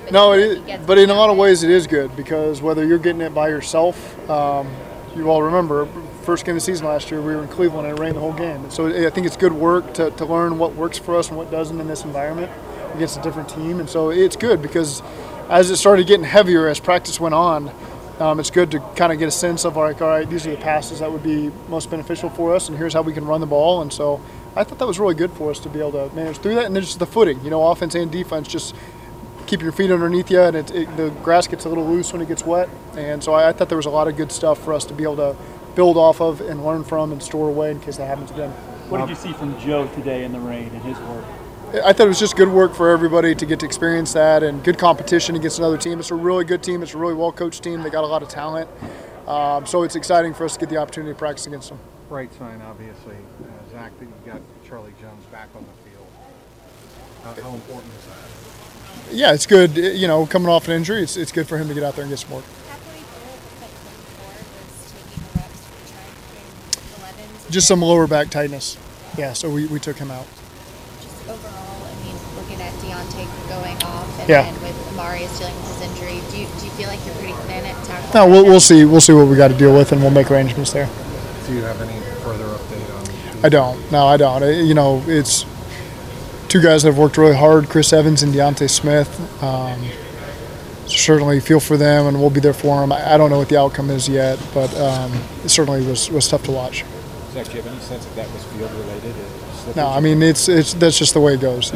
No, feel like he gets but in a lot of down. ways it is good because whether you're getting it by yourself, you all remember first game of the season last year we were in Cleveland and it rained the whole game. And so I think it's good work to learn what works for us and what doesn't in this environment against a different team. And so it's good because as it started getting heavier as practice went on, it's good to kind of get a sense of like, all right, these are the passes that would be most beneficial for us, and here's how we can run the ball. And so I thought that was really good for us to be able to manage through that. And then just the footing, offense and defense, just keep your feet underneath you, and the grass gets a little loose when it gets wet. And so I thought there was a lot of good stuff for us to be able to build off of and learn from and store away in case that happens again. What did you see from Joe today in the rain and his work? I thought it was just good work for everybody to get to experience that and good competition against another team. It's a really good team. It's a really well-coached team. They got a lot of talent. So it's exciting for us to get the opportunity to practice against them. Bright sign, obviously, Zach, that you got Charlie Jones back on the field. How important is that? Yeah, it's good. Coming off an injury, it's good for him to get out there and get some work. Halfway through, it looked like 24 was taking the reps for Trent in 11s. Just some lower back tightness. Yeah, so we took him out. Just overall, I mean, looking at Deontay going off and Yeah. then with Amarius dealing with his injury, do you feel like you're pretty thin at tackle? No, we'll see. We'll see what we got to deal with, and we'll make arrangements there. Do you have any further update on? I don't. No, I don't. It's two guys that have worked really hard, Chris Evans and Deontay Smith. Certainly feel for them, and we'll be there for them. I don't know what the outcome is yet, but it certainly was tough to watch. Zach, do you have any sense if that was field related? No, I mean it's that's just the way it goes.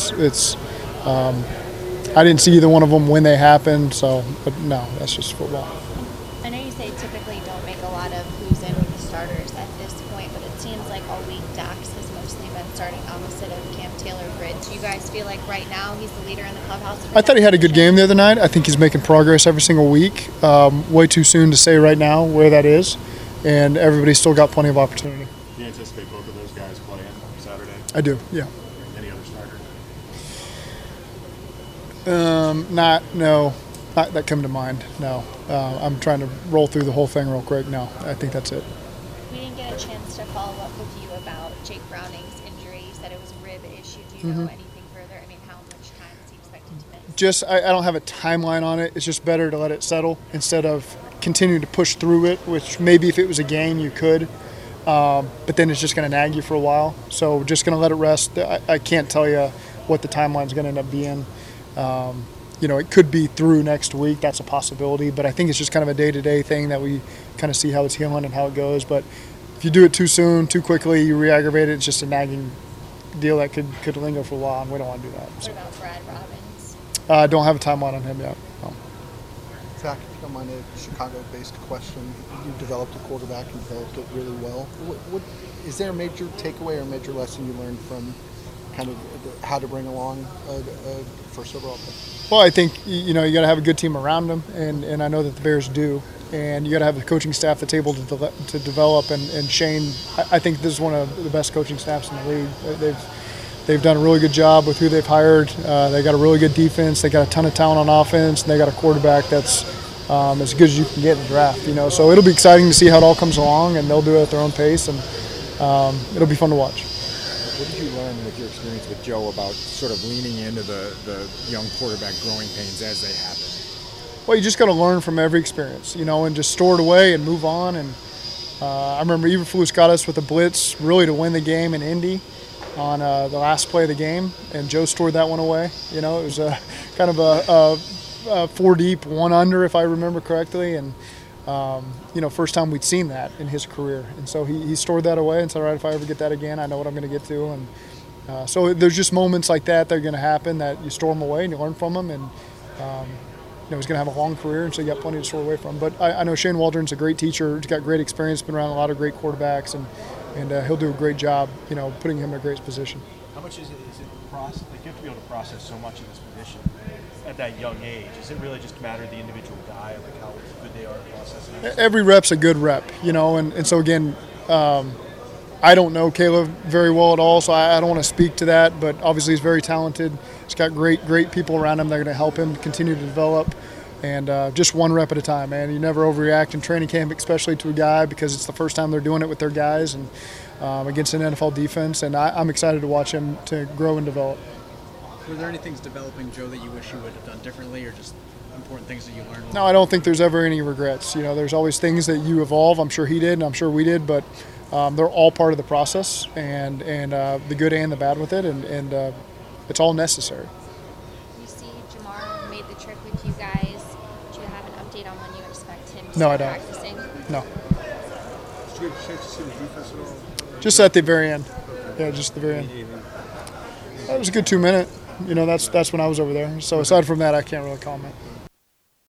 I didn't see either one of them when they happened, but no, that's just football. I know you say typically don't make a lot of who's in with the starters at this point, but it seems like all week Dax has mostly been starting opposite of Cam Taylor-Britt. Do you guys feel like right now he's the leader in the clubhouse? I thought he had a good game the other night. I think he's making progress every single week. Way too soon to say right now where that is, and everybody's still got plenty of opportunity. Do you anticipate both of those guys playing Saturday? I do, yeah. Any other starter? No, not that come to mind. No, I'm trying to roll through the whole thing real quick. No, I think that's it. We didn't get a chance to follow up with you about Jake Browning's injury. You said it was a rib issue. Do you know anything further? I mean, how much time is he expected to miss? Just I don't have a timeline on it. It's just better to let it settle instead of continuing to push through it, which maybe if it was a game you could. But then it's just going to nag you for a while. So we're just going to let it rest. I can't tell you what the timeline is going to end up being. It could be through next week. That's a possibility. But I think it's just kind of a day-to-day thing that we kind of see how it's healing and how it goes. But if you do it too soon, too quickly, you re-aggravate it. It's just a nagging deal that could linger for a while, and we don't want to do that. What about Brad Robbins? I don't have a timeline on him yet. No. Zach, if you don't mind a Chicago-based question, you developed a quarterback and developed it really well. What is there a major takeaway or a major lesson you learned from kind of how to bring along a first overall pick? Well, I think you got to have a good team around them, and I know that the Bears do. And you got to have the coaching staff that's able to develop. And Shane, I think this is one of the best coaching staffs in the league. They've done a really good job with who they've hired. They got a really good defense. They got a ton of talent on offense, and they got a quarterback that's as good as you can get in the draft. So it'll be exciting to see how it all comes along, and they'll do it at their own pace, and it'll be fun to watch. What did you learn with your experience with Joe about sort of leaning into the young quarterback growing pains as they happen? Well, you just got to learn from every experience, and just store it away and move on. And I remember Eberflus got us with a blitz really to win the game in Indy on the last play of the game, and Joe stored that one away. It was kind of a 4 deep, 1 under, if I remember correctly, and first time we'd seen that in his career. And so he stored that away and said, all right, if I ever get that again, I know what I'm going to get to. And so there's just moments like that are going to happen that you store them away and you learn from them. And he's going to have a long career, and so you got plenty to store away from. But I know Shane Waldron's a great teacher. He's got great experience, been around a lot of great quarterbacks, and he'll do a great job, putting him in a great position. How much is it process? Like, you have to be able to process so much in this position at that young age. Is it really just a matter of the individual guy, like how good they are at processing it? Every rep's a good rep, and so again, I don't know Caleb very well at all, so I don't want to speak to that, but obviously he's very talented. He's got great people around him that are going to help him continue to develop, and just one rep at a time, man. You never overreact in training camp, especially to a guy, because it's the first time they're doing it with their guys and against an NFL defense, and I'm excited to watch him to grow and develop. Were there any things developing Joe that you wish you would have done differently, or just important things that you learned? No, I don't think there's ever any regrets. There's always things that you evolve. I'm sure he did, and I'm sure we did, but they're all part of the process, and the good and the bad with it, and it's all necessary. You see Jamar made the trip with you guys. Do you have an update on when you expect him to No, I start don't. practicing? No, Did you get a chance to see the defense at all? just at the very end. Yeah, just the very end. That was a good 2 minute. That's when I was over there. So aside from that, I can't really comment.